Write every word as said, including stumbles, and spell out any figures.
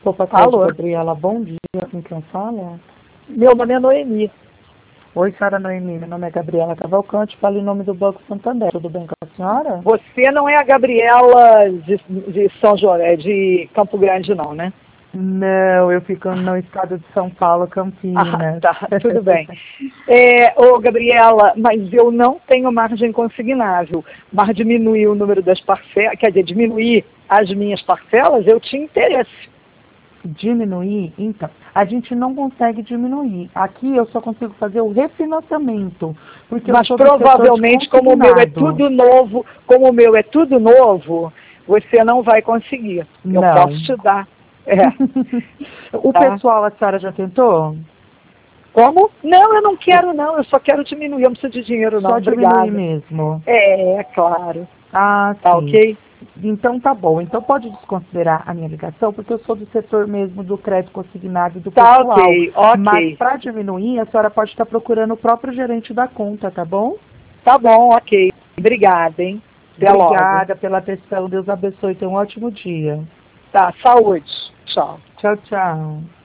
Opa, Alô? Gabriela, bom dia, com quem fala? Meu nome é Noemi. Oi, senhora Noemi, meu nome é Gabriela Cavalcante, falo em nome do Banco Santander, tudo bem com a senhora? Você não é a Gabriela de, de São José, de Campo Grande, não, né? Não, eu fico no estado de São Paulo, Ah, Campinas. tá, tudo bem. É, ô, Gabriela, mas eu não tenho margem consignável, mas diminuir o número das parcelas, quer dizer, diminuir as minhas parcelas, eu tinha interesse. Diminuir? Então, a gente não consegue diminuir. Aqui eu só consigo fazer o refinanciamento, porque eu Mas sou do setor de provavelmente, como o meu é consignado. tudo novo, como o meu é tudo novo, você não vai conseguir. Eu posso Não. te dar. É, O tá? pessoal, a senhora já tentou? Como? Não, eu não quero não, eu só quero diminuir, eu não preciso de dinheiro não, Só diminuir obrigada. mesmo. É, é claro. Ah, Tá sim. ok? Então tá bom. Então pode desconsiderar a minha ligação, porque eu sou do setor mesmo do crédito consignado e do Tá pessoal. ok, Mas ok. para diminuir, a senhora pode estar procurando o próprio gerente da conta, tá bom? Tá bom, ok. Obrigada, hein? Até logo. Obrigada pela atenção. Deus abençoe. Tenha um ótimo dia. Tá, saúde. Tchau. Tchau, tchau.